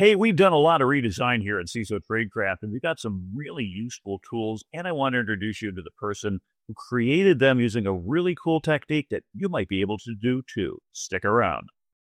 Hey, we've done a lot of redesign here at CISO Tradecraft, and we've got some really useful tools. And I want to introduce you to the person who created them using a really cool technique that you might be able to do too. Stick around.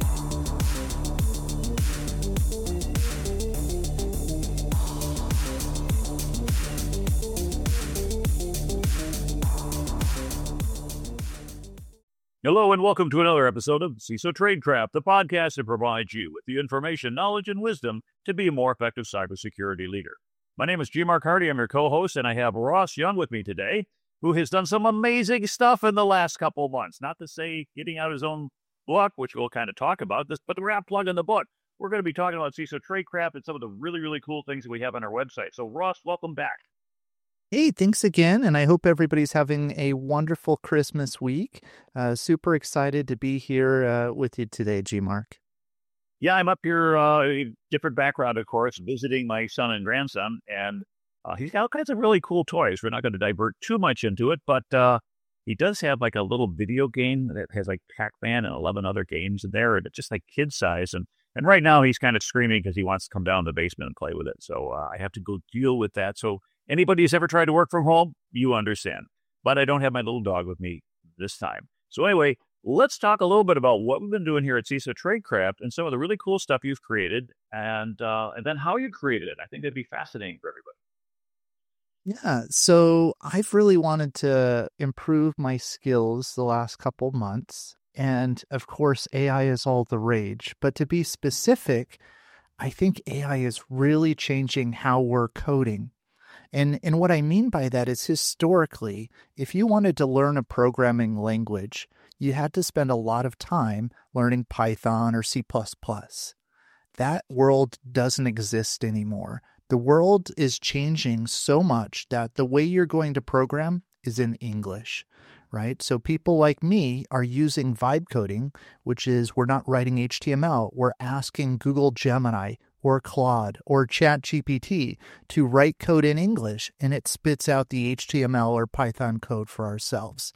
Hello and welcome to another episode of CISO Tradecraft, the podcast that provides you with the information, knowledge, and wisdom to be a more effective cybersecurity leader. My name is G. Mark Hardy. I'm your co-host, and I have Ross Young with me today, who has done some amazing stuff in the last couple of months. Not to say getting out his own book, which we'll kind of talk about this, but we're not plugging the book. We're going to be talking about CISO Tradecraft and some of the really, really cool things that we have on our website. So, Ross, welcome back. Hey, thanks again, and I hope everybody's having a wonderful Christmas week. Super excited to be here with you today, G-Mark. Yeah, I'm up here, different background, of course, visiting my son and grandson, and he's got all kinds of really cool toys. We're not going to divert too much into it, but he does have like a little video game that has like Pac-Man and 11 other games in there, and it's just like kid size. And right now he's kind of screaming because he wants to come down to the basement and play with it. So I have to go deal with that. So anybody who's ever tried to work from home, you understand. But I don't have my little dog with me this time. So anyway, let's talk a little bit about what we've been doing here at CISO Tradecraft and some of the really cool stuff you've created and then how you created it. I think that'd be fascinating for everybody. Yeah, so I've really wanted to improve my skills the last couple months. And of course, AI is all the rage. But to be specific, I think AI is really changing how we're coding. And what I mean by that is historically, if you wanted to learn a programming language, you had to spend a lot of time learning Python or C++. That world doesn't exist anymore. The world is changing so much that the way you're going to program is in English, right? So people like me are using vibe coding, which is we're not writing HTML. We're asking Google Gemini or Claude or ChatGPT to write code in English, and it spits out the HTML or Python code for ourselves.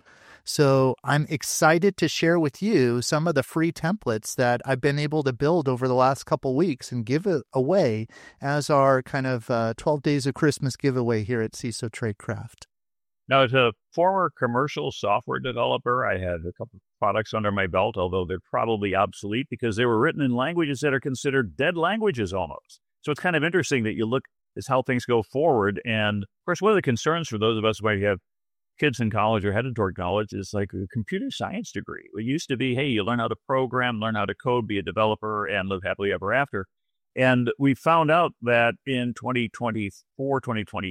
So I'm excited to share with you some of the free templates that I've been able to build over the last couple weeks and give it away as our kind of 12 Days of Christmas giveaway here at CISO Tradecraft. Now, as a former commercial software developer, I had a couple of products under my belt, although they're probably obsolete because they were written in languages that are considered dead languages almost. So it's kind of interesting that you look at how things go forward. And of course, one of the concerns for those of us who might have kids in college or headed toward college is like a computer science degree. It used to be, hey, you learn how to program, learn how to code, be a developer, and live happily ever after. And we found out that in 2024,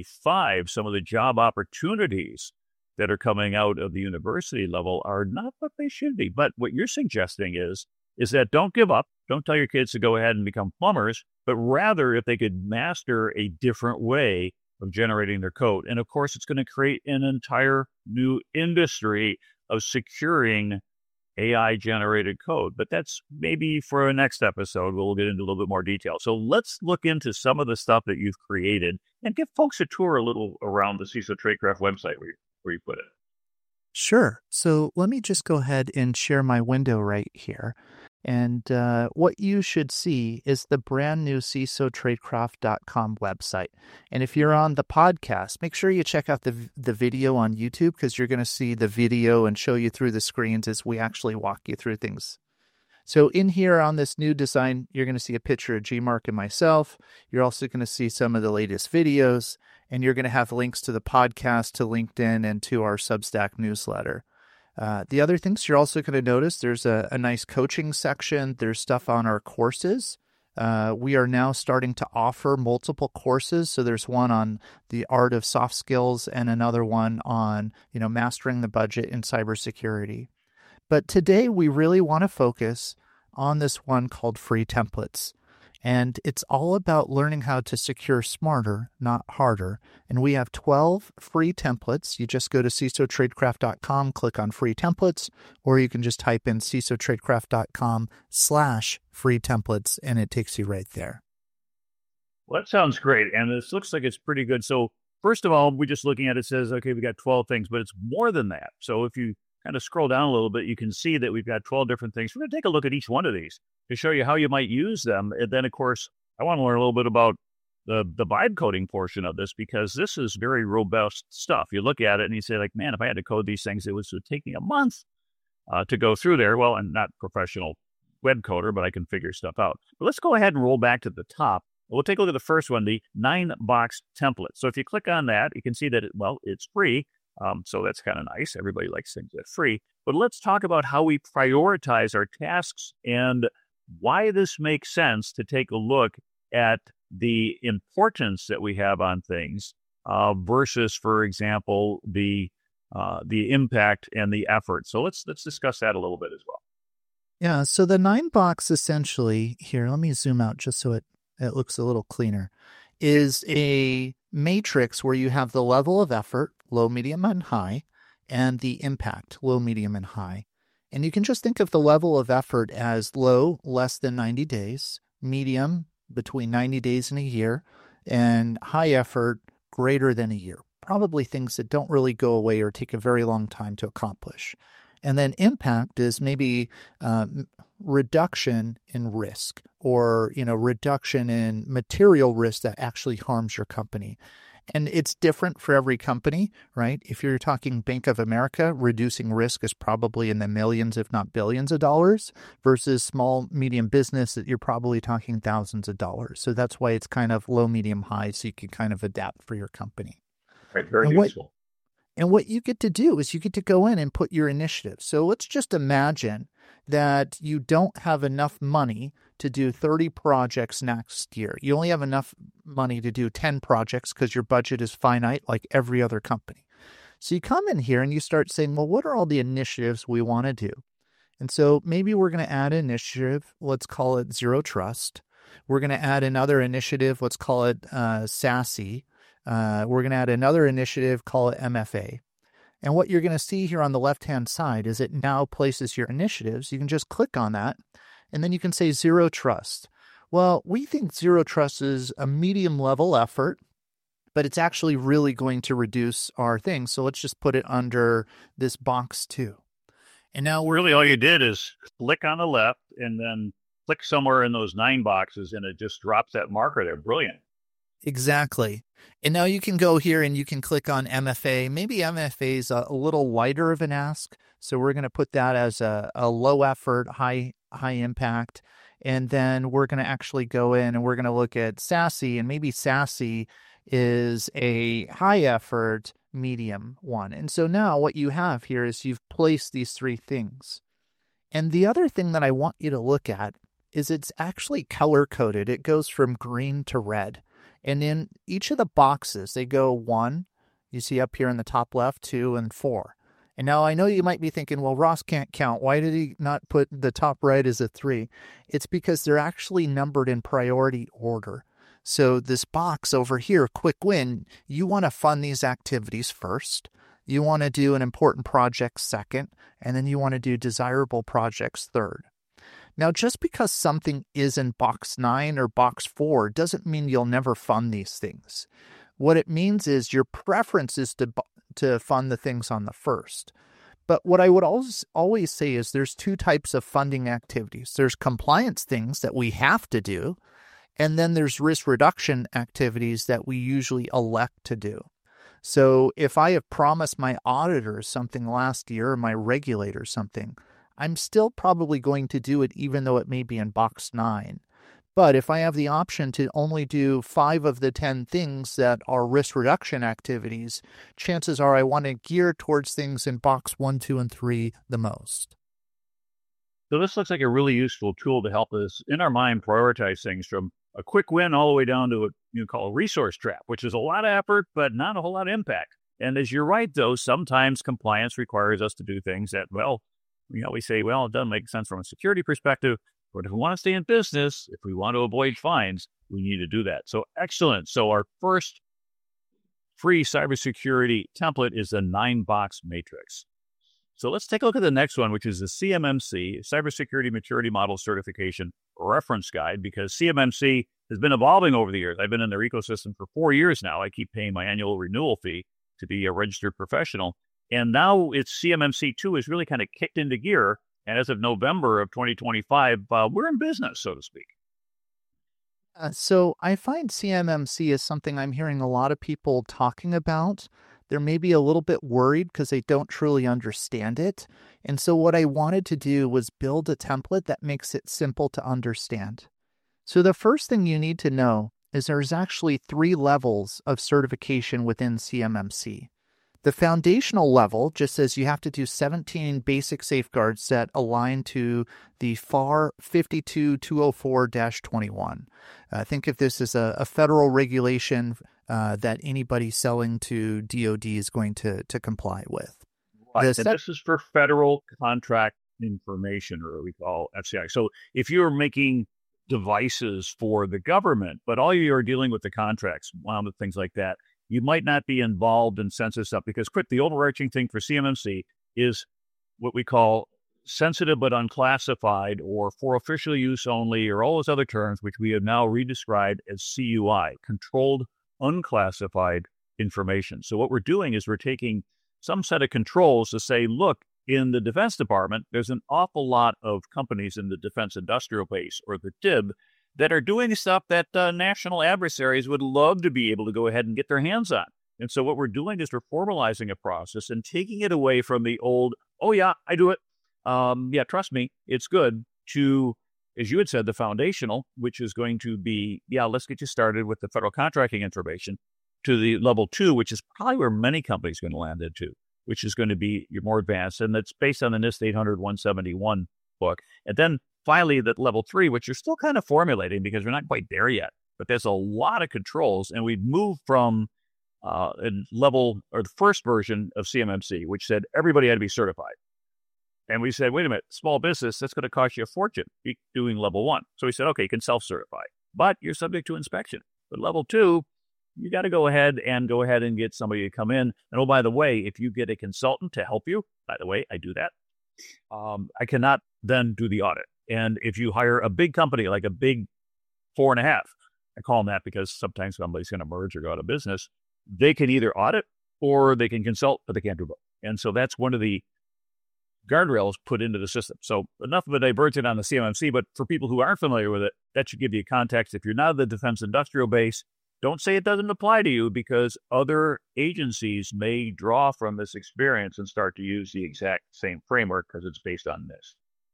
2025, some of the job opportunities that are coming out of the university level are not what they should be. But what you're suggesting is that don't give up. Don't tell your kids to go ahead and become plumbers, but rather if they could master a different way of generating their code. And of course, it's going to create an entire new industry of securing AI-generated code. But that's maybe for a next episode. We'll get into a little bit more detail. So let's look into some of the stuff that you've created and give folks a tour a little around the CISO Tradecraft website where you put it. Sure. So let me just go ahead and share my window right here. And what you should see is the brand new CISOTradecraft.com website. And if you're on the podcast, make sure you check out the video on YouTube because you're going to see the video and show you through the screens as we actually walk you through things. So in here on this new design, you're going to see a picture of G-Mark and myself. You're also going to see some of the latest videos, and you're going to have links to the podcast, to LinkedIn, and to our Substack newsletter. The other things you're also going to notice, there's a nice coaching section. There's stuff on our courses. We are now starting to offer multiple courses. So there's one on the art of soft skills and another one on, mastering the budget in cybersecurity. But today we really want to focus on this one called free templates. And it's all about learning how to secure smarter, not harder. And we have 12 free templates. You just go to CISOTradecraft.com, click on free templates, or you can just type in CISOTradecraft.com/free templates, and it takes you right there. Well, that sounds great. And this looks like it's pretty good. So first of all, we're just looking at it, says, okay, we got 12 things, but it's more than that. So if you kind of scroll down a little bit, you can see that we've got 12 different things. We're going to take a look at each one of these to show you how you might use them. And then, of course, I want to learn a little bit about the vibe coding portion of this, because this is very robust stuff. You look at it and you say, like, man, if I had to code these things, it would take me a month to go through there. Well, I'm not a professional web coder, but I can figure stuff out. But let's go ahead and roll back to the top. We'll take a look at the first one, the 9-box template. So if you click on that, you can see that, it's free. So that's kind of nice. Everybody likes things that are free. But let's talk about how we prioritize our tasks and why this makes sense to take a look at the importance that we have on things versus, for example, the impact and the effort. So let's discuss that a little bit as well. Yeah, so the 9-box essentially, here, let me zoom out just so it looks a little cleaner, is a matrix where you have the level of effort, low, medium, and high, and the impact, low, medium, and high. And you can just think of the level of effort as low, less than 90 days, medium, between 90 days and a year, and high effort, greater than a year. Probably things that don't really go away or take a very long time to accomplish. And then impact is maybe reduction in risk, or, reduction in material risk that actually harms your company. And it's different for every company, right? If you're talking Bank of America, reducing risk is probably in the millions, if not billions of dollars, versus small, medium business that you're probably talking thousands of dollars. So that's why it's kind of low, medium, high, so you can kind of adapt for your company. Right, very useful. And what you get to do is you get to go in and put your initiatives. So let's just imagine that you don't have enough money to do 30 projects next year. You only have enough money to do 10 projects because your budget is finite like every other company. So you come in here and you start saying, well, what are all the initiatives we want to do? And so maybe we're going to add an initiative. Let's call it Zero Trust. We're going to add another initiative. Let's call it SASE. We're going to add another initiative, call it MFA. And what you're going to see here on the left-hand side is it now places your initiatives. You can just click on that, and then you can say Zero Trust. Well, we think Zero Trust is a medium-level effort, but it's actually really going to reduce our thing. So let's just put it under this box 2. And now really all you did is click on the left and then click somewhere in those 9 boxes, and it just drops that marker there. Brilliant. Exactly. And now you can go here and you can click on MFA. Maybe MFA is a little lighter of an ask. So we're going to put that as a low effort, high impact. And then we're going to actually go in and we're going to look at SASE, and maybe SASE is a high effort, medium one. And so now what you have here is you've placed these 3 things. And the other thing that I want you to look at is it's actually color coded. It goes from green to red. And in each of the boxes, they go 1, you see up here in the top left, 2, and 4. And now I know you might be thinking, well, Ross can't count. Why did he not put the top right as a 3? It's because they're actually numbered in priority order. So this box over here, quick win, you want to fund these activities first. You want to do an important project second, and then you want to do desirable projects third. Now, just because something is in box 9 or box 4 doesn't mean you'll never fund these things. What it means is your preference is to fund the things on the first. But what I would always say is there's 2 types of funding activities. There's compliance things that we have to do, and then there's risk reduction activities that we usually elect to do. So if I have promised my auditors something last year or my regulator something, I'm still probably going to do it even though it may be in box 9. But if I have the option to only do 5 of the 10 things that are risk reduction activities, chances are I want to gear towards things in box 1, 2, and 3 the most. So this looks like a really useful tool to help us, in our mind, prioritize things from a quick win all the way down to what you call a resource trap, which is a lot of effort, but not a whole lot of impact. And as you're right, though, sometimes compliance requires us to do things that, we say, it doesn't make sense from a security perspective, but if we want to stay in business, if we want to avoid fines, we need to do that. So excellent. So our first free cybersecurity template is the 9-box matrix. So let's take a look at the next one, which is the CMMC, Cybersecurity Maturity Model Certification Reference Guide, because CMMC has been evolving over the years. I've been in their ecosystem for 4 years now. I keep paying my annual renewal fee to be a registered professional. And now it's CMMC 2 is really kind of kicked into gear. And as of November of 2025, we're in business, so to speak. So I find CMMC is something I'm hearing a lot of people talking about. They're maybe a little bit worried because they don't truly understand it. And so what I wanted to do was build a template that makes it simple to understand. So the first thing you need to know is there's actually 3 levels of certification within CMMC. The foundational level just says you have to do 17 basic safeguards that align to the FAR 52204-21. Think if this is a federal regulation that anybody selling to DoD is going to comply with. Right. And this is for federal contract information, or what we call FCI. So if you're making devices for the government, but all you're dealing with the contracts, things like that, you might not be involved in sensitive stuff because, quick, the overarching thing for CMMC is what we call sensitive but unclassified, or for official use only, or all those other terms, which we have now redescribed as CUI, controlled unclassified information. So what we're doing is we're taking some set of controls to say, look, in the Defense Department, there's an awful lot of companies in the defense industrial base, or the DIB, that are doing stuff that national adversaries would love to be able to go ahead and get their hands on. And so what we're doing is we're formalizing a process and taking it away from the old, oh yeah, I do it. Yeah, trust me, it's good, to, as you had said, the foundational, which is going to be, yeah, let's get you started with the federal contracting information, to the level 2, which is probably where many companies are going to land into, which is going to be your more advanced. And that's based on the NIST 800-171 book. And then finally, that level 3, which you're still kind of formulating because we're not quite there yet, but there's a lot of controls. And we've moved from a level, or the first version of CMMC, which said everybody had to be certified. And we said, wait a minute, small business, that's going to cost you a fortune doing level 1. So we said, okay, you can self-certify, but you're subject to inspection. But level 2, you got to go ahead and get somebody to come in. And oh, by the way, if you get a consultant to help you, by the way, I do that. I cannot then do the audit. And if you hire a big company, like a big 4.5, I call them that because sometimes somebody's going to merge or go out of business, they can either audit or they can consult, but they can't do both. And so that's one of the guardrails put into the system. So enough of a divergent on the CMMC, but for people who aren't familiar with it, that should give you context. If you're not the defense industrial base, don't say it doesn't apply to you, because other agencies may draw from this experience and start to use the exact same framework because it's based on this.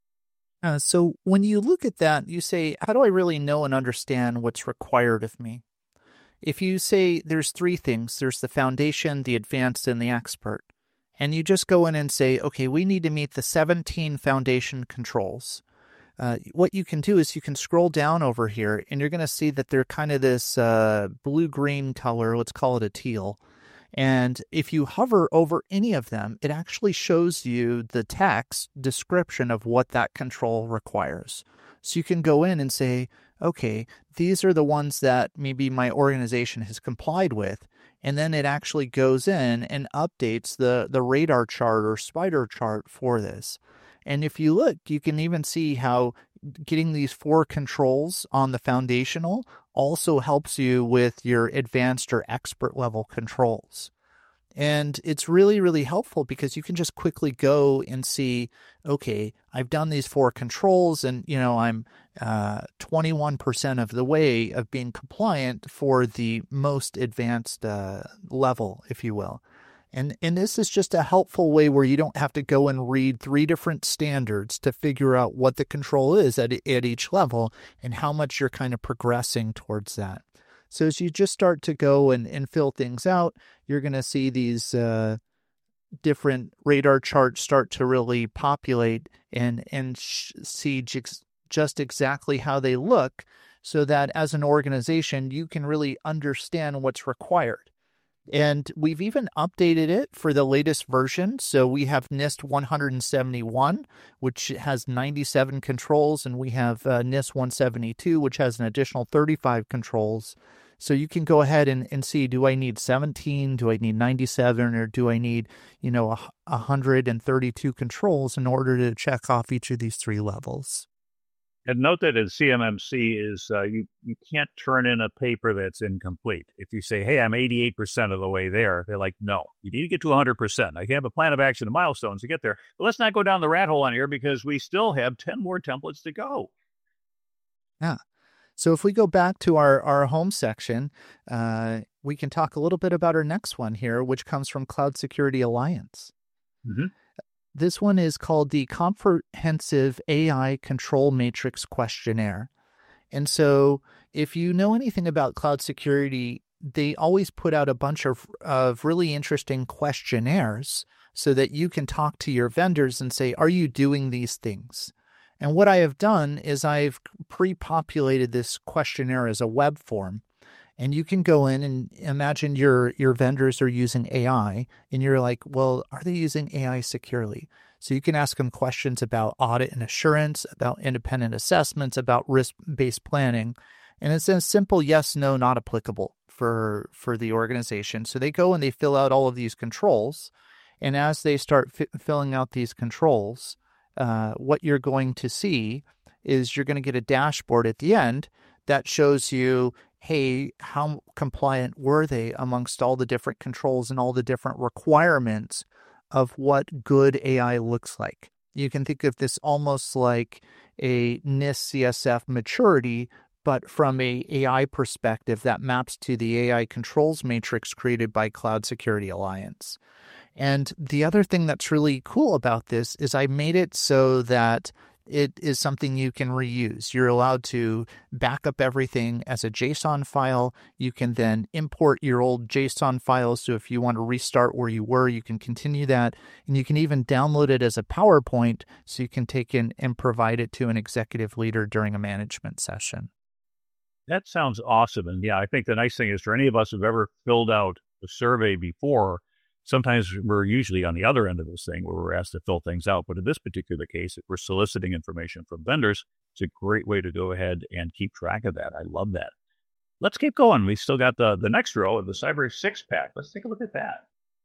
So when you look at that, you say, how do I really know and understand what's required of me? If you say there's 3 things, there's the foundation, the advanced, and the expert, and you just go in and say, okay, we need to meet the 17 foundation controls. What you can do is you can scroll down over here, and you're going to see that they're kind of this blue-green color. Let's call it a teal. And if you hover over any of them, it actually shows you the text description of what that control requires. So you can go in and say, okay, these are the ones that maybe my organization has complied with. And then it actually goes in and updates the radar chart or spider chart for this. And if you look, you can even see how getting these 4 controls on the foundational also helps you with your advanced or expert level controls. And it's really, really helpful because you can just quickly go and see, okay, I've done these 4 controls and, I'm 21% of the way of being compliant for the most advanced level, if you will. And this is just a helpful way where you don't have to go and read 3 different standards to figure out what the control is at each level and how much you're kind of progressing towards that. So as you just start to go and fill things out, you're going to see these different radar charts start to really populate and see just exactly how they look, so that as an organization, you can really understand what's required. And we've even updated it for the latest version. So we have NIST 171, which has 97 controls, and we have NIST 172, which has an additional 35 controls. So you can go ahead and see, do I need 17? Do I need 97? Or do I need, 132 controls in order to check off each of these 3 levels? And note that in CMMC is you can't turn in a paper that's incomplete. If you say, hey, I'm 88% of the way there, they're like, no, you need to get to 100%. I have a plan of action and milestones to get there. But let's not go down the rat hole on here because we still have 10 more templates to go. Yeah. So if we go back to our home section, we can talk a little bit about our next one here, which comes from Cloud Security Alliance. Mm-hmm. This one is called the Comprehensive AI Control Matrix Questionnaire. And so if you know anything about cloud security, they always put out a bunch of really interesting questionnaires so that you can talk to your vendors and say, are you doing these things? And what I have done is I've pre-populated this questionnaire as a web form. And you can go in and imagine your vendors are using AI, and you're like, well, are they using AI securely? So you can ask them questions about audit and assurance, about independent assessments, about risk-based planning. And it's a simple yes, no, not applicable for the organization. So they go and they fill out all of these controls. And as they start filling out these controls, what you're going to see is you're going to get a dashboard at the end that shows you, hey, how compliant were they amongst all the different controls and all the different requirements of what good AI looks like. You can think of this almost like a NIST CSF maturity, but from a AI perspective that maps to the AI controls matrix created by Cloud Security Alliance. And the other thing that's really cool about this is I made it so that it is something you can reuse. You're allowed to back up everything as a JSON file. You can then import your old JSON files. So if you want to restart where you were, you can continue that. And you can even download it as a PowerPoint so you can take in and provide it to an executive leader during a management session. That sounds awesome. And yeah, I think the nice thing is for any of us who've ever filled out a survey before, sometimes we're usually on the other end of this thing where we're asked to fill things out. But in this particular case, if we're soliciting information from vendors, it's a great way to go ahead and keep track of that. I love that. Let's keep going. We still got the next row of the Cyber Six-Pack. Let's take a look at that.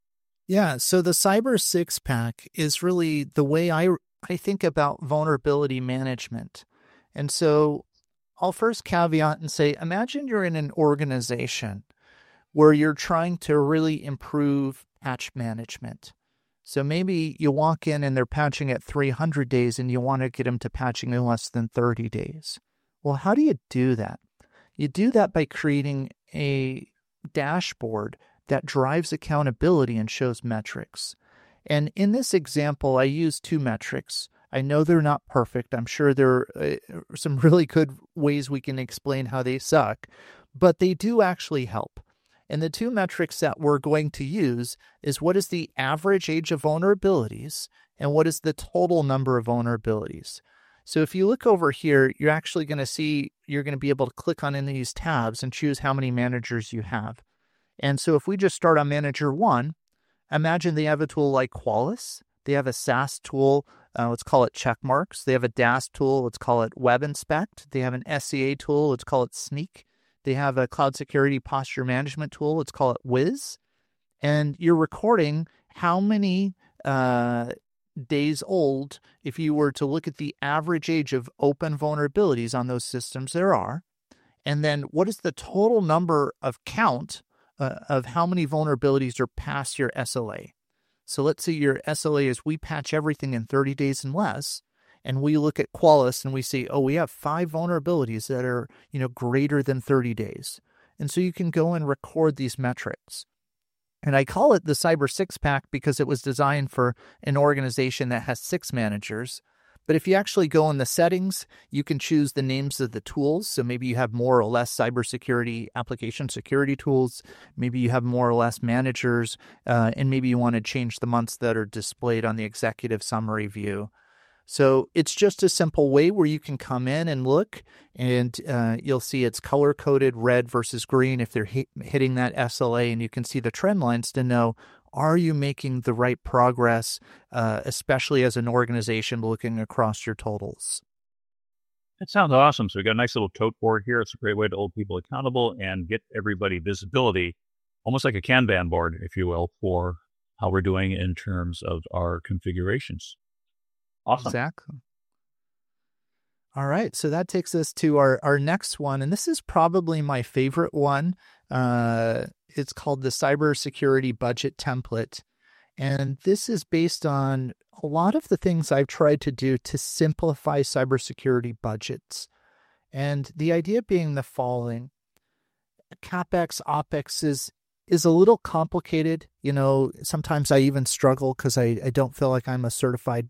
Yeah, so the Cyber Six-Pack is really the way I think about vulnerability management. And so I'll first caveat and say, imagine you're in an organization where you're trying to really improve patch management. So maybe you walk in and they're patching at 300 days and you want to get them to patching in less than 30 days. Well, how do you do that? You do that by creating a dashboard that drives accountability and shows metrics. And in this example, I use two metrics. I know they're not perfect. I'm sure there are some really good ways we can explain how they suck, but they do actually help. And the two metrics that we're going to use is what is the average age of vulnerabilities and what is the total number of vulnerabilities. So if you look over here, you're actually going to see, you're going to be able to click on any of these tabs and choose how many managers you have. And so if we just start on manager 1, imagine they have a tool like Qualys. They have a SaaS tool, let's call it Checkmarks. They have a DAS tool, let's call it Web Inspect. They have an SCA tool, let's call it Sneak. They have a cloud security posture management tool. Let's call it Wiz. And you're recording how many days old, if you were to look at the average age of open vulnerabilities on those systems there are. And then what is the total number of count of how many vulnerabilities are past your SLA? So let's say your SLA is we patch everything in 30 days and less. And we look at Qualys and we say, oh, we have 5 vulnerabilities that are, greater than 30 days. And so you can go and record these metrics. And I call it the Cyber Six-Pack because it was designed for an organization that has 6 managers. But if you actually go in the settings, you can choose the names of the tools. So maybe you have more or less cybersecurity application security tools. Maybe you have more or less managers. And maybe you want to change the months that are displayed on the executive summary view. So it's just a simple way where you can come in and look, and you'll see it's color-coded red versus green if they're hitting that SLA, and you can see the trend lines to know, are you making the right progress, especially as an organization looking across your totals. That sounds awesome. So we got a nice little tote board here. It's a great way to hold people accountable and get everybody visibility, almost like a Kanban board, if you will, for how we're doing in terms of our configurations. Awesome. Exactly. All right. So that takes us to our next one. And this is probably my favorite one. It's called the Cybersecurity Budget Template. And this is based on a lot of the things I've tried to do to simplify cybersecurity budgets. And the idea being the following: CapEx, OpEx is a little complicated. Sometimes I even struggle because I don't feel like I'm a certified,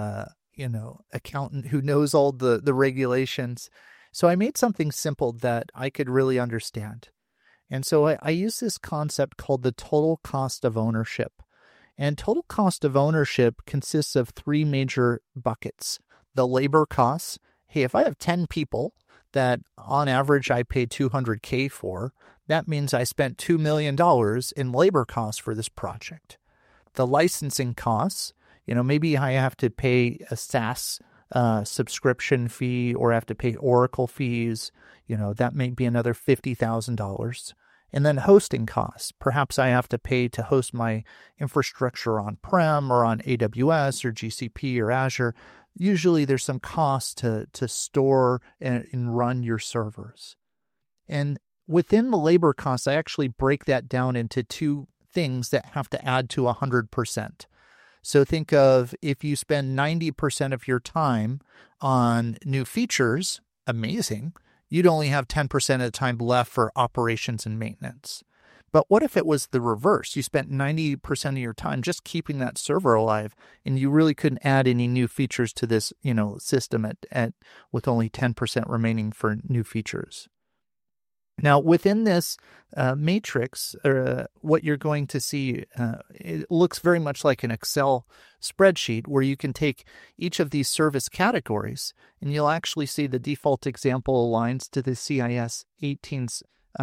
accountant who knows all the regulations. So I made something simple that I could really understand. And so I use this concept called the total cost of ownership. And total cost of ownership consists of three major buckets. The labor costs. Hey, if I have 10 people that on average I pay $200K for, that means I spent $2 million in labor costs for this project. The licensing costs, maybe I have to pay a SaaS subscription fee, or I have to pay Oracle fees. That may be another $50,000. And then hosting costs. Perhaps I have to pay to host my infrastructure on-prem or on AWS or GCP or Azure. Usually there's some cost to store and run your servers. And within the labor costs, I actually break that down into two things that have to add to 100%. So think of, if you spend 90% of your time on new features, amazing, you'd only have 10% of the time left for operations and maintenance. But what if it was the reverse? You spent 90% of your time just keeping that server alive, and you really couldn't add any new features to this, system with only 10% remaining for new features. Now, within this matrix, what you're going to see, it looks very much like an Excel spreadsheet where you can take each of these service categories, and you'll actually see the default example aligns to the CIS 18's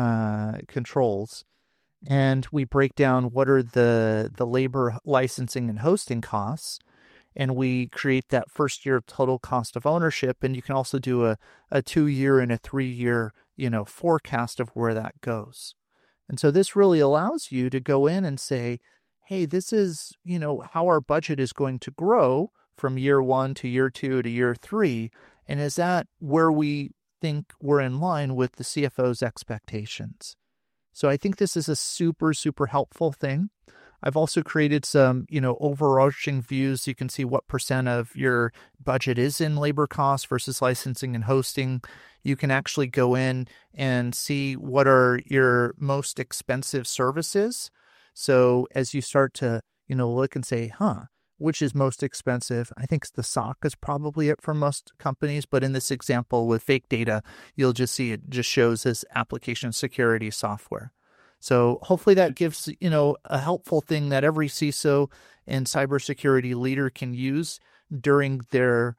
controls. And we break down what are the labor, licensing, and hosting costs. And we create that first year total cost of ownership. And you can also do a 2-year and a 3-year, forecast of where that goes. And so this really allows you to go in and say, hey, this is, how our budget is going to grow from year 1 to year 2 to year 3. And is that where we think we're in line with the CFO's expectations? So I think this is a super, super helpful thing. I've also created some, overarching views. You can see what percent of your budget is in labor costs versus licensing and hosting. You can actually go in and see what are your most expensive services. So as you start to, look and say, which is most expensive? I think the SOC is probably it for most companies. But in this example with fake data, you'll just see it just shows as application security software. So hopefully that gives, a helpful thing that every CISO and cybersecurity leader can use during their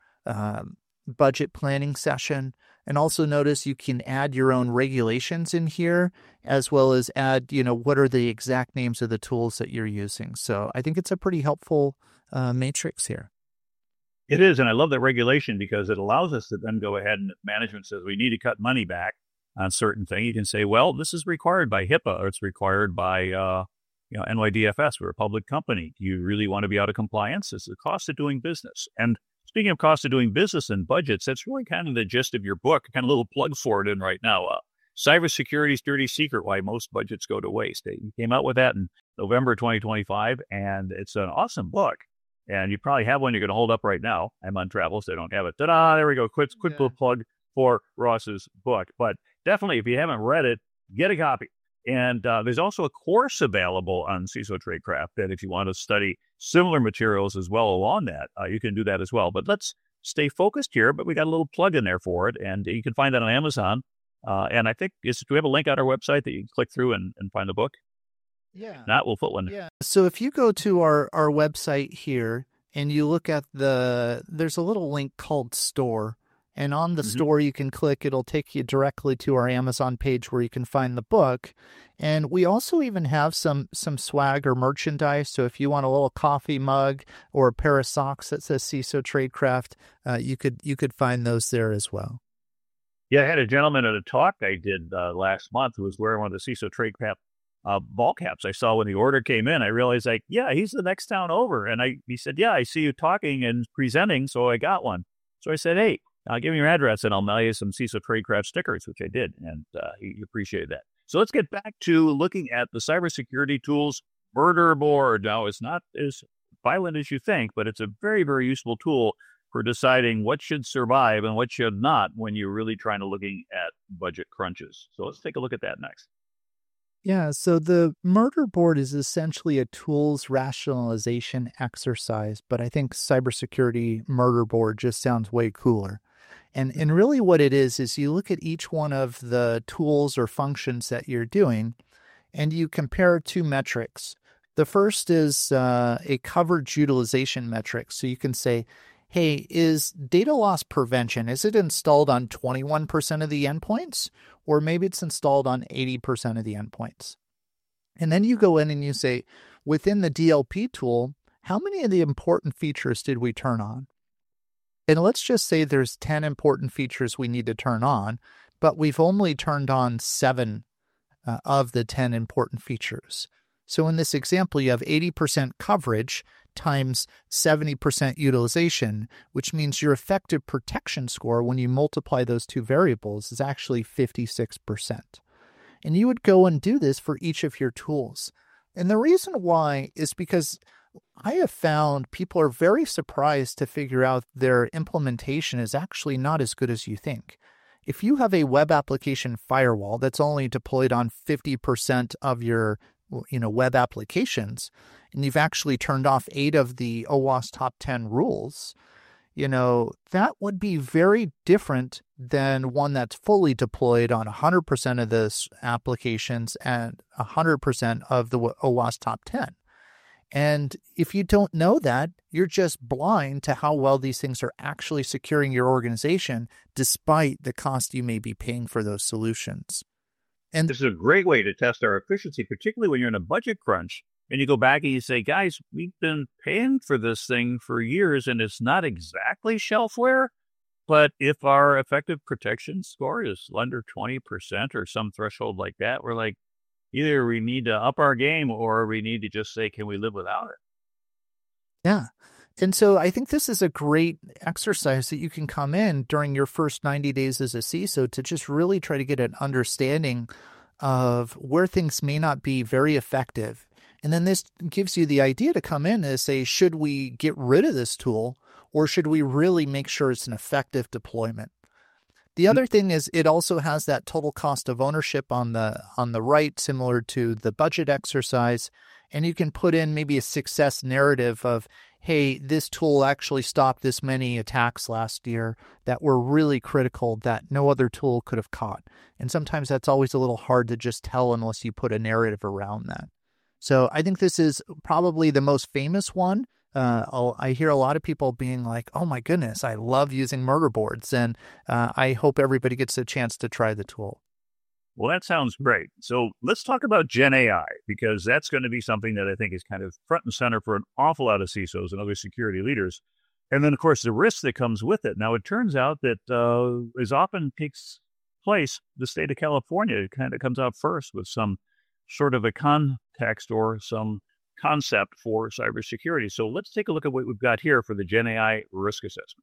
budget planning session. And also notice you can add your own regulations in here, as well as add, what are the exact names of the tools that you're using. So I think it's a pretty helpful matrix here. It is. And I love that regulation because it allows us to then go ahead, and if management says we need to cut money back on certain thing, you can say, well, this is required by HIPAA, or it's required by NYDFS. We're a public company. Do you really want to be out of compliance? It's the cost of doing business. And speaking of cost of doing business and budgets, that's really kind of the gist of your book. Kind of a little plug for it in right now. Cybersecurity's Dirty Secret: Why Most Budgets Go to Waste. You came out with that in November 2025, and it's an awesome book. And you probably have one you're going to hold up right now. I'm on travel, so I don't have it. Ta-da! There we go. Quick little plug for Ross's book. But definitely, if you haven't read it, get a copy. And there's also a course available on CISO Tradecraft that if you want to study similar materials as well along that, you can do that as well. But let's stay focused here. But we got a little plug in there for it. And you can find that on Amazon. And I think, do we have a link on our website that you can click through and find the book? Yeah. Not, we'll put one. Yeah. So if you go to our website here and you look at there's a little link called Store. And on the store, you can click, it'll take you directly to our Amazon page where you can find the book. And we also even have some swag or merchandise. So if you want a little coffee mug or a pair of socks that says CISO Tradecraft, you could find those there as well. Yeah, I had a gentleman at a talk I did last month who was wearing one of the CISO Tradecraft ball caps. I saw when the order came in. I realized, he's the next town over. And he said, I see you talking and presenting, so I got one. So I said, hey, give me your address and I'll mail you some CISO Tradecraft stickers, which I did. And he appreciated that. So let's get back to looking at the cybersecurity tools. Murder Board. Now, it's not as violent as you think, but it's a very, very useful tool for deciding what should survive and what should not when you're really trying to looking at budget crunches. So let's take a look at that next. Yeah, so the murder board is essentially a tools rationalization exercise, but I think cybersecurity murder board just sounds way cooler. And really what it is you look at each one of the tools or functions that you're doing, and you compare two metrics. The first is a coverage utilization metric. So you can say, hey, is data loss prevention, is it installed on 21% of the endpoints? Or maybe it's installed on 80% of the endpoints. And then you go in and you say, within the DLP tool, how many of the important features did we turn on? And let's just say there's 10 important features we need to turn on, but we've only turned on 7 of the 10 important features. So in this example, you have 80% coverage times 70% utilization, which means your effective protection score, when you multiply those two variables, is actually 56%. And you would go and do this for each of your tools. And the reason why is because I have found people are very surprised to figure out their implementation is actually not as good as you think. If you have a web application firewall that's only deployed on 50% of your web applications, and you've actually turned off 8 of the OWASP top 10 rules, that would be very different than one that's fully deployed on 100% of the applications and 100% of the OWASP top 10. And if you don't know that, you're just blind to how well these things are actually securing your organization, despite the cost you may be paying for those solutions. And this is a great way to test our efficiency, particularly when you're in a budget crunch and you go back and you say, guys, we've been paying for this thing for years and it's not exactly shelfware, but if our effective protection score is under 20% or some threshold like that, we're like, either we need to up our game or we need to just say, can we live without it? Yeah. And so I think this is a great exercise that you can come in during your first 90 days as a CISO to just really try to get an understanding of where things may not be very effective. And then this gives you the idea to come in and say, should we get rid of this tool or should we really make sure it's an effective deployment? The other thing is it also has that total cost of ownership on the right, similar to the budget exercise. And you can put in maybe a success narrative of, hey, this tool actually stopped this many attacks last year that were really critical that no other tool could have caught. And sometimes that's always a little hard to just tell unless you put a narrative around that. So I think this is probably the most famous one. I hear a lot of people being like, oh my goodness, I love using murder boards. And I hope everybody gets a chance to try the tool. Well, that sounds great. So let's talk about Gen AI, because that's going to be something that I think is kind of front and center for an awful lot of CISOs and other security leaders. And then, of course, the risk that comes with it. Now, it turns out that as often takes place, the state of California kind of comes out first with some sort of a context or some concept for cybersecurity. So let's take a look at what we've got here for the Gen AI risk assessment.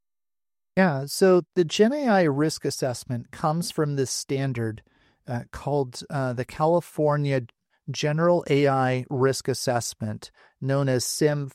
Yeah, so the Gen AI risk assessment comes from this standard called the California General AI Risk Assessment, known as CIM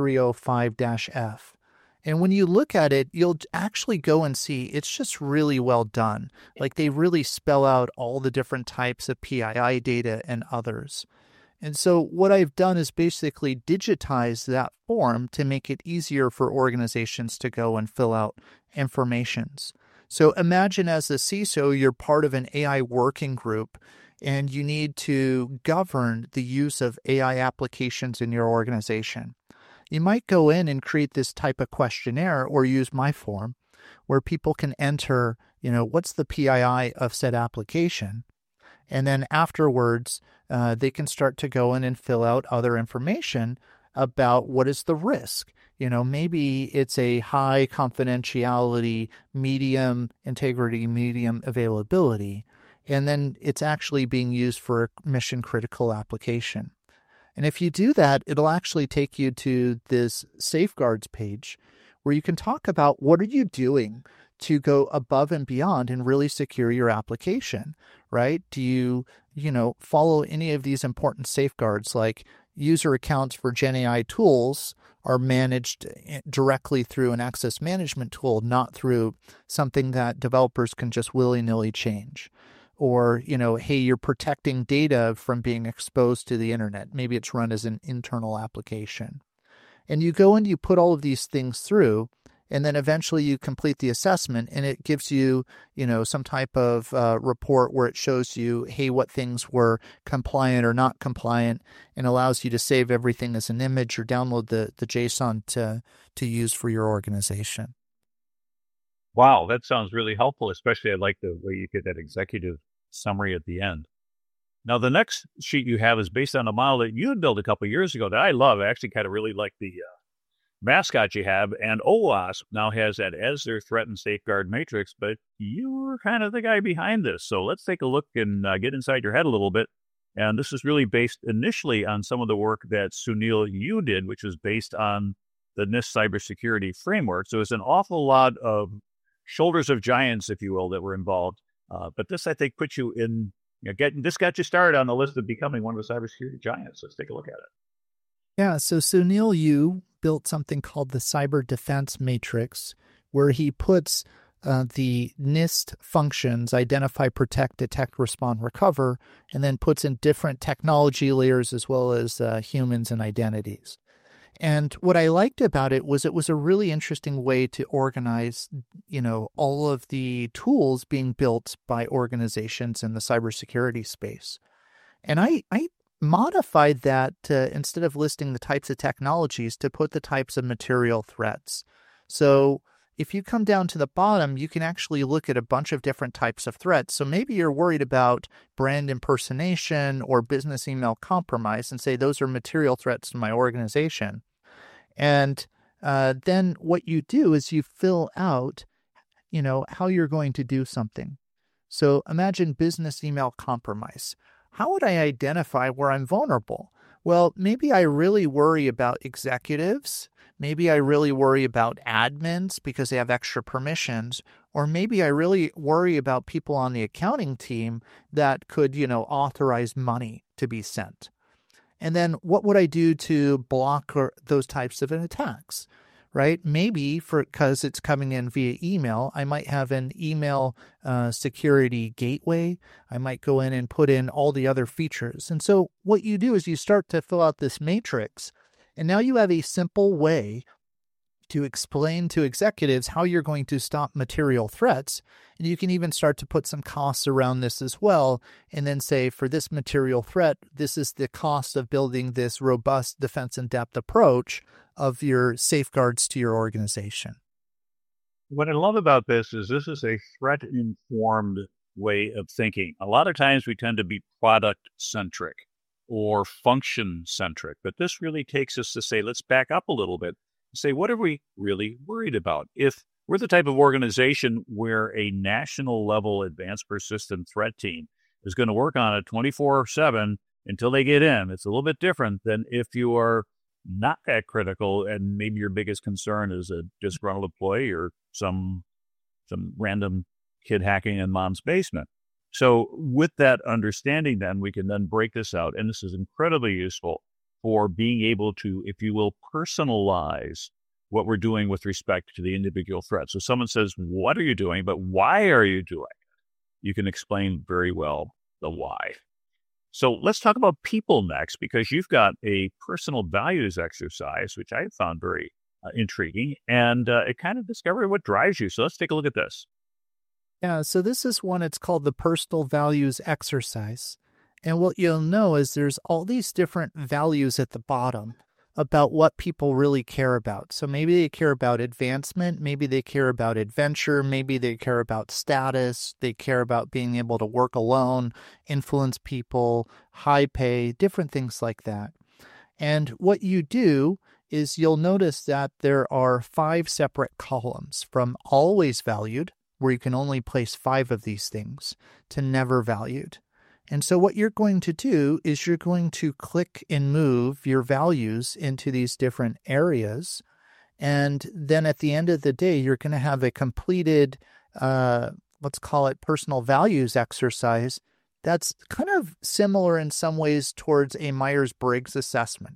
5305-F. And when you look at it, you'll actually go and see it's just really well done. Like they really spell out all the different types of PII data and others. And so what I've done is basically digitize that form to make it easier for organizations to go and fill out informations. So imagine as a CISO, you're part of an AI working group and you need to govern the use of AI applications in your organization. You might go in and create this type of questionnaire or use my form where people can enter, what's the PII of said application? And then afterwards, they can start to go in and fill out other information about what is the risk. Maybe it's a high confidentiality, medium integrity, medium availability, and then it's actually being used for a mission critical application. And if you do that, it'll actually take you to this safeguards page where you can talk about what are you doing to go above and beyond and really secure your application, right? Do you, follow any of these important safeguards like user accounts for Gen AI tools are managed directly through an access management tool, not through something that developers can just willy-nilly change. Or, hey, you're protecting data from being exposed to the internet. Maybe it's run as an internal application. And you go and you put all of these things through, and then eventually you complete the assessment, and it gives you, some type of report where it shows you, hey, what things were compliant or not compliant, and allows you to save everything as an image or download the JSON to use for your organization. Wow, that sounds really helpful, especially I like the way you get that executive summary at the end. Now, the next sheet you have is based on a model that you had built a couple of years ago that I love. I actually kind of really like the mascot you have, and OWASP now has that as their threat and safeguard matrix, but you were kind of the guy behind this. So let's take a look and get inside your head a little bit. And this is really based initially on some of the work that Sunil Yu did, which was based on the NIST cybersecurity framework. So it's an awful lot of shoulders of giants, if you will, that were involved. But this, I think, puts you in, this got you started on the list of becoming one of the cybersecurity giants. Let's take a look at it. Yeah, so Sunil Yu built something called the Cyber Defense Matrix, where he puts the NIST functions, identify, protect, detect, respond, recover, and then puts in different technology layers as well as humans and identities. And what I liked about it was a really interesting way to organize, all of the tools being built by organizations in the cybersecurity space. And I modified that instead of listing the types of technologies to put the types of material threats. So if you come down to the bottom, you can actually look at a bunch of different types of threats. So maybe you're worried about brand impersonation or business email compromise and say those are material threats to my organization. And then what you do is you fill out, how you're going to do something. So imagine business email compromise. How would I identify where I'm vulnerable? Well, maybe I really worry about executives. Maybe I really worry about admins because they have extra permissions. Or maybe I really worry about people on the accounting team that could, authorize money to be sent. And then what would I do to block those types of attacks, right? Maybe because it's coming in via email, I might have an email security gateway. I might go in and put in all the other features. And so what you do is you start to fill out this matrix, and now you have a simple way to explain to executives how you're going to stop material threats. And you can even start to put some costs around this as well, and then say, for this material threat, this is the cost of building this robust defense in depth approach of your safeguards to your organization. What I love about this is a threat-informed way of thinking. A lot of times we tend to be product-centric or function-centric, but this really takes us to say, let's back up a little bit. Say, what are we really worried about? If we're the type of organization where a national level advanced persistent threat team is going to work on it 24/7 until they get in, it's a little bit different than if you are not that critical and maybe your biggest concern is a disgruntled employee or some random kid hacking in mom's basement. So with that understanding, then we can then break this out. And this is incredibly useful for being able to, if you will, personalize what we're doing with respect to the individual threat. So someone says, what are you doing? But why are you doing it? You can explain very well the why. So let's talk about people next, because you've got a personal values exercise, which I found very intriguing, and it kind of discovered what drives you. So let's take a look at this. Yeah, so this is one, it's called the personal values exercise. And what you'll know is there's all these different values at the bottom about what people really care about. So maybe they care about advancement, maybe they care about adventure, maybe they care about status, they care about being able to work alone, influence people, high pay, different things like that. And what you do is you'll notice that there are 5 separate columns, from always valued, where you can only place 5 of these things, to never valued. And so what you're going to do is you're going to click and move your values into these different areas. And then at the end of the day, you're going to have a completed, let's call it personal values exercise. That's kind of similar in some ways towards a Myers-Briggs assessment.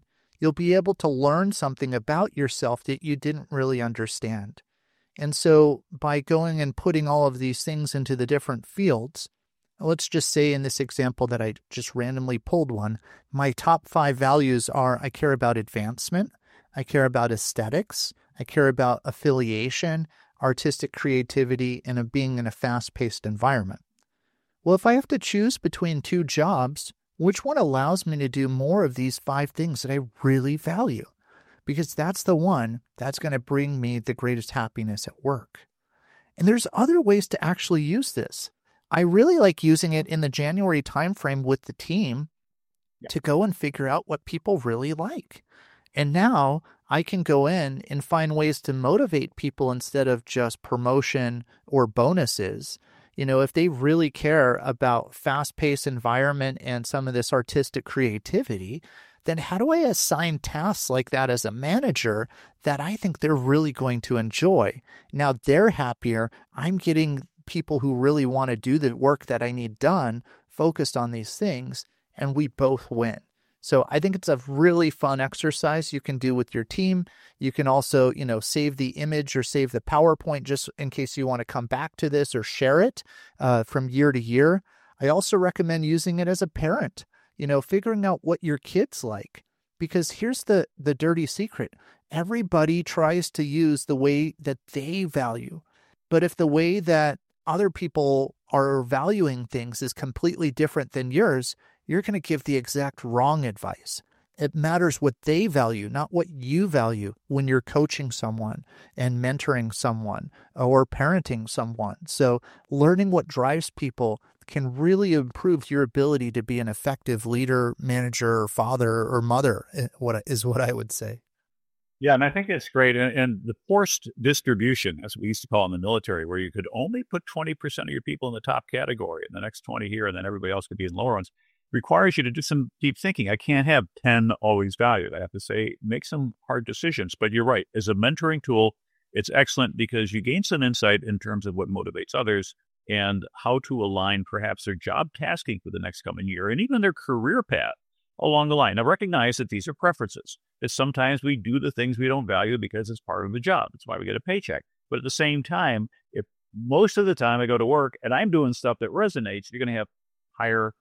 you'll be able to learn something about yourself that you didn't really understand. And so by going and putting all of these things into the different fields, let's just say in this example that I just randomly pulled one, my top 5 values are I care about advancement, I care about aesthetics, I care about affiliation, artistic creativity, and being in a fast-paced environment. Well, if I have to choose between 2 jobs, which one allows me to do more of these 5 things that I really value? Because that's the one that's going to bring me the greatest happiness at work. And there's other ways to actually use this. I really like using it in the January timeframe with the team to go and figure out what people really like. And now I can go in and find ways to motivate people instead of just promotion or bonuses. If they really care about fast-paced environment and some of this artistic creativity, then how do I assign tasks like that as a manager that I think they're really going to enjoy? Now they're happier. I'm getting people who really want to do the work that I need done, focused on these things, and we both win. So I think it's a really fun exercise you can do with your team. You can also, save the image or save the PowerPoint just in case you want to come back to this or share it from year to year. I also recommend using it as a parent, figuring out what your kids like. Because here's the dirty secret. Everybody tries to use the way that they value. But if the way that other people are valuing things is completely different than yours, you're going to give the exact wrong advice. It matters what they value, not what you value when you're coaching someone and mentoring someone or parenting someone. So learning what drives people can really improve your ability to be an effective leader, manager, or father, or mother, what I would say. Yeah, and I think it's great. And the forced distribution, as we used to call it in the military, where you could only put 20% of your people in the top category and the next 20 here, and then everybody else could be in lower ones, requires you to do some deep thinking. I can't have 10 always valued. I have to say, make some hard decisions. But you're right. As a mentoring tool, it's excellent because you gain some insight in terms of what motivates others and how to align perhaps their job tasking for the next coming year and even their career path along the line. Now, recognize that these are preferences, that sometimes we do the things we don't value because it's part of the job. That's why we get a paycheck. But at the same time, if most of the time I go to work and I'm doing stuff that resonates, you're going to have higher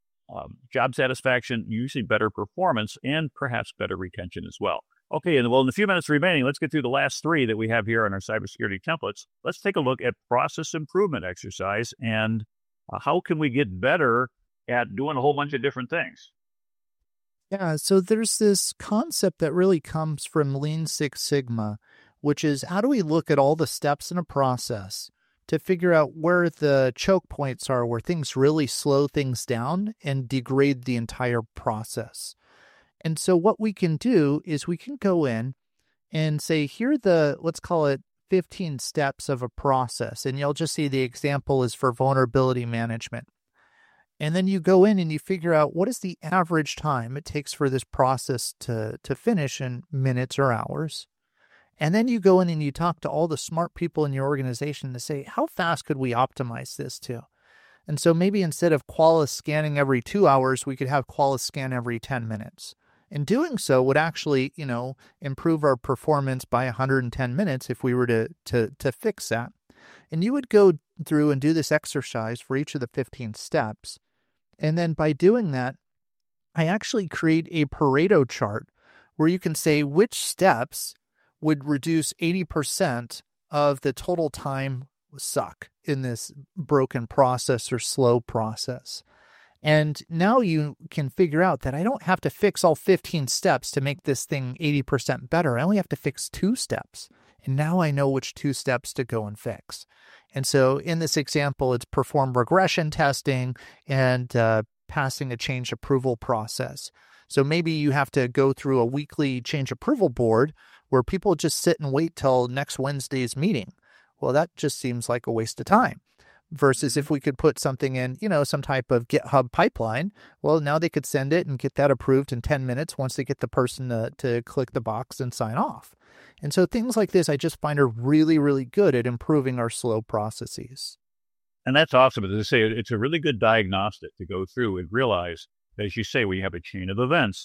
job satisfaction, usually better performance, and perhaps better retention as well. Okay, and in the few minutes remaining, let's get through the last 3 that we have here on our cybersecurity templates. Let's take a look at process improvement exercise and how can we get better at doing a whole bunch of different things. Yeah, so there's this concept that really comes from Lean Six Sigma, which is how do we look at all the steps in a process to figure out where the choke points are, where things really slow things down and degrade the entire process. And so what we can do is we can go in and say, here are the, let's call it 15 steps of a process. And you'll just see the example is for vulnerability management. And then you go in and you figure out what is the average time it takes for this process to finish in minutes or hours. And then you go in and you talk to all the smart people in your organization to say, how fast could we optimize this to? And so maybe instead of Qualys scanning every 2 hours, we could have Qualys scan every 10 minutes. And doing so would actually, improve our performance by 110 minutes if we were to fix that. And you would go through and do this exercise for each of the 15 steps. And then by doing that, I actually create a Pareto chart where you can say which steps would reduce 80% of the total time suck in this broken process or slow process. And now you can figure out that I don't have to fix all 15 steps to make this thing 80% better. I only have to fix 2 steps. And now I know which 2 steps to go and fix. And so in this example, it's perform regression testing and passing a change approval process. So maybe you have to go through a weekly change approval board where people just sit and wait till next Wednesday's meeting. Well, that just seems like a waste of time. Versus if we could put something in, some type of GitHub pipeline, well, now they could send it and get that approved in 10 minutes once they get the person to click the box and sign off. And so things like this, I just find are really, really good at improving our slow processes. And that's awesome. As I say, it's a really good diagnostic to go through and realize, as you say, we have a chain of events.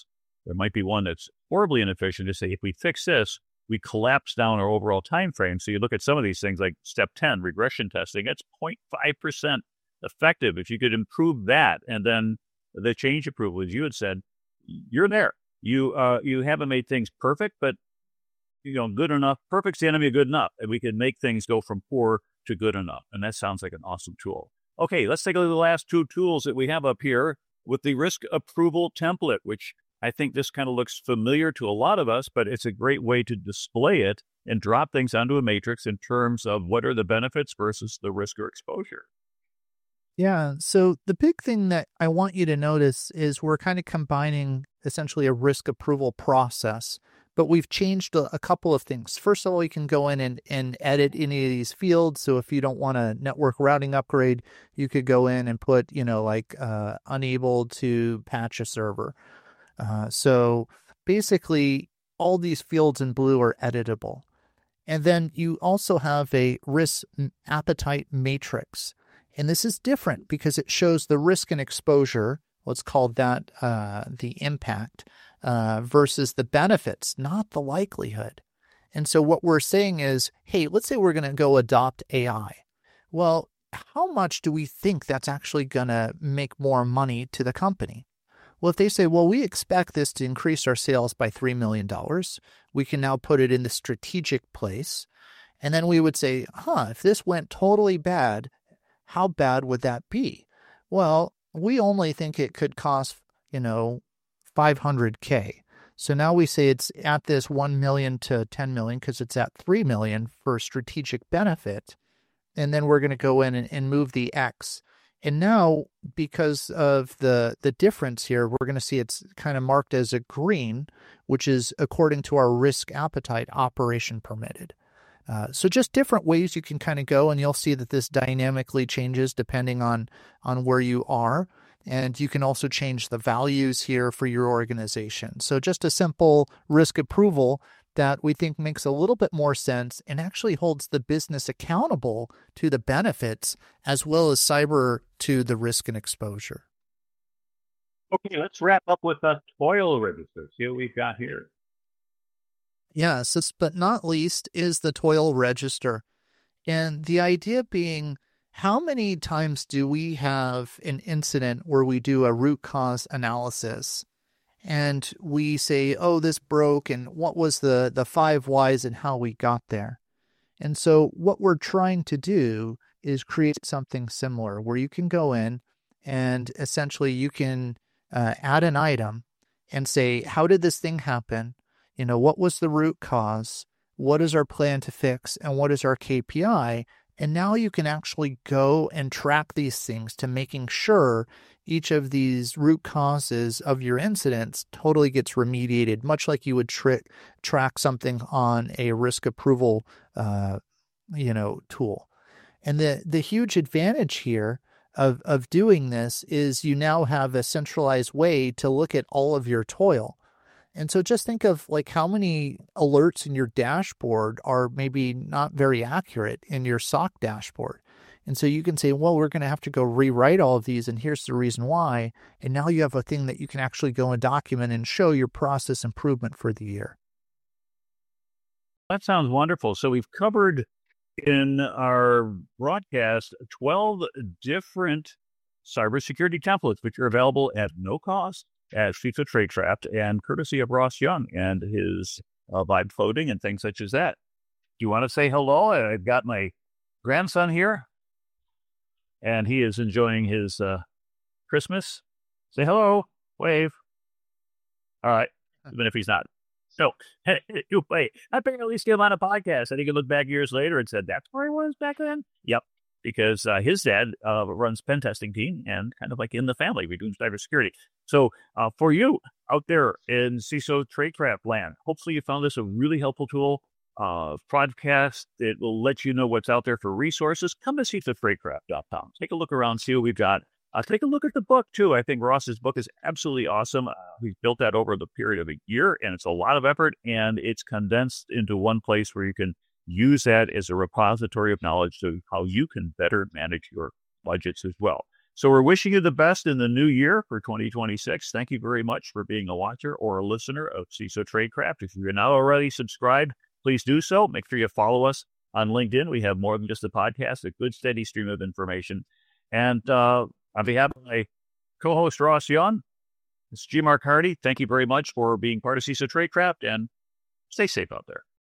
There might be one that's horribly inefficient to say, if we fix this, we collapse down our overall time frame. So you look at some of these things like step 10, regression testing, it's 0.5% effective. If you could improve that, and then the change approval, as you had said, you're there. You haven't made things perfect, but good enough. Perfect's the enemy of good enough. And we can make things go from poor to good enough. And that sounds like an awesome tool. Okay, let's take a look at the last two tools that we have up here with the risk approval template, which I think this kind of looks familiar to a lot of us, but it's a great way to display it and drop things onto a matrix in terms of what are the benefits versus the risk or exposure. Yeah. So the big thing that I want you to notice is we're kind of combining essentially a risk approval process, but we've changed a couple of things. First of all, you can go in and edit any of these fields. So if you don't want a network routing upgrade, you could go in and put, unable to patch a server. So basically, all these fields in blue are editable. And then you also have a risk appetite matrix. And this is different because it shows the risk and exposure, let's call that the impact, versus the benefits, not the likelihood. And so what we're saying is, hey, let's say we're going to go adopt AI. Well, how much do we think that's actually going to make more money to the company? Well, if they say, well, we expect this to increase our sales by $3 million, we can now put it in the strategic place. And then we would say, if this went totally bad, how bad would that be? Well, we only think it could cost, $500K. So now we say it's at this $1 million to $10 million because it's at $3 million for strategic benefit. And then we're going to go in and move the X. And now, because of the difference here, we're going to see it's kind of marked as a green, which is according to our risk appetite operation permitted. So just different ways you can kind of go, and you'll see that this dynamically changes depending on where you are. And you can also change the values here for your organization. So just a simple risk approval that we think makes a little bit more sense and actually holds the business accountable to the benefits as well as cyber to the risk and exposure. Okay, let's wrap up with the toil register. See what we've got here. Yes, but not least is the toil register. And the idea being, how many times do we have an incident where we do a root cause analysis and we say, oh, this broke, and what was the 5 whys and how we got there? And so what we're trying to do is create something similar where you can go in and essentially you can add an item and say, how did this thing happen? What was the root cause? What is our plan to fix? And what is our KPI? And now you can actually go and track these things to making sure each of these root causes of your incidents totally gets remediated, much like you would track something on a risk approval, tool. And the huge advantage here of doing this is you now have a centralized way to look at all of your toil. And so just think of like how many alerts in your dashboard are maybe not very accurate in your SOC dashboard. And so you can say, well, we're going to have to go rewrite all of these, and here's the reason why. And now you have a thing that you can actually go and document and show your process improvement for the year. That sounds wonderful. So we've covered in our broadcast 12 different cybersecurity templates, which are available at no cost at CISO Tradecraft and courtesy of Ross Young and his vibe coding and things such as that. Do you want to say hello? I've got my grandson here, and he is enjoying his Christmas. Say hello, wave. All right, even if he's not. So, wait, I figured at least get him on a podcast. And he could look back years later and said, that's where he was back then? Yep, because his dad runs pen testing team and kind of like in the family, we're doing cybersecurity. So for you out there in CISO Tradecraft land, hopefully you found this a really helpful tool. Podcast, it will let you know what's out there for resources. Come to CISOTradecraft.com. Take a look around, see what we've got. Take a look at the book, too. I think Ross's book is absolutely awesome. We've built that over the period of a year, and it's a lot of effort, and it's condensed into one place where you can use that as a repository of knowledge to how you can better manage your budgets as well. So we're wishing you the best in the new year for 2026. Thank you very much for being a watcher or a listener of CISO Tradecraft. If you're not already subscribed, please do so. Make sure you follow us on LinkedIn. We have more than just a podcast, a good steady stream of information. And on behalf of my co-host Ross Young, it's G. Mark Hardy. Thank you very much for being part of CISO Tradecraft, and stay safe out there.